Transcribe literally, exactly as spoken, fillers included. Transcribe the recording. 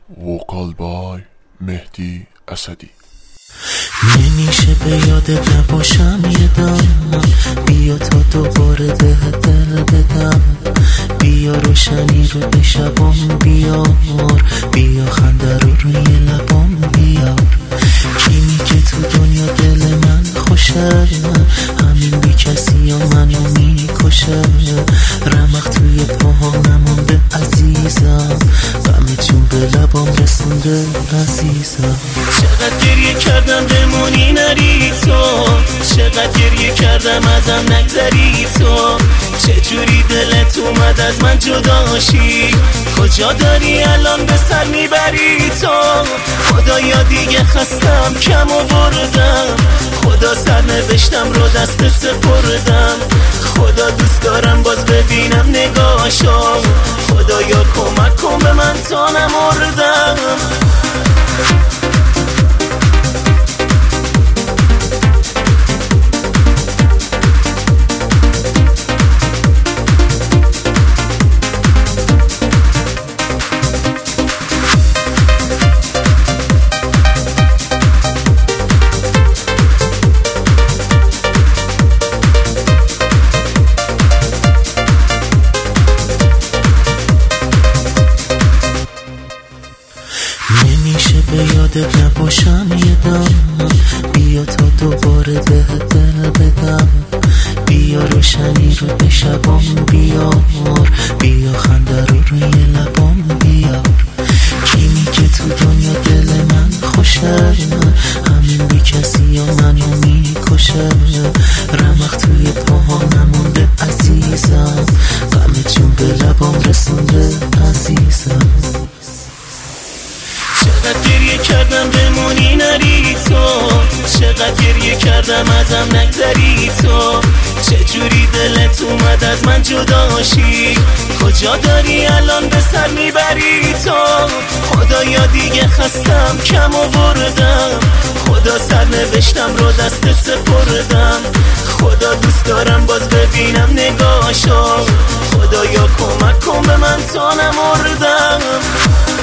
وکال بای مهدی اسدی. نمیشه به یادت نباشم یه دم، بیا تا دوباره ده دل بدم، بیا روشنی رو به شبام بیار، بیا خنده رو روی لبام بیار. کیمی که تو دنیا دل من خوشه، همین بی کسی یا منو میکشه. رمق توی پاها نمونده عزیزم، غمتون به لبام رسونده عزیزم. چقدر گریه کردم بمونی نری تو، چقدر گریه کردم ازم نگذری تو. چجوری دلت اومد از من جداشی، کجا داری الان به سر میبری تو. خدایا دیگه خستم کم آوردم، خدا سر نوشتم رو دست سپردم. خدا دوست دارم باز ببینم نگاهشو، خدایا کمک کن به من تا نمردم. نمیشه به یادت نباشم یه دم، بیا تا دوباره ده دل بدم، بیا روشنی رو به شبام بیار، بیا خنده رو روی لبام بیار. کیمی که تو دنیا دل من خوشه، همین بی کسی یا منو میکشه. رمق توی پاها نمونده عزیزم، غمتون به لبام رسونده عزیزم. چقدر گریه کردم بمونی نری تو، چقدر گریه کردم ازم نگذری تو. چجوری دلت اومد از من جداشی، کجا داری الان به سر میبری تو. خدایا دیگه خستم کم آوردم، خدا سر نوشتم رو دست سپردم. خدا دوست دارم باز ببینم نگاهشو، خدایا کمک کن به من تا نمردم.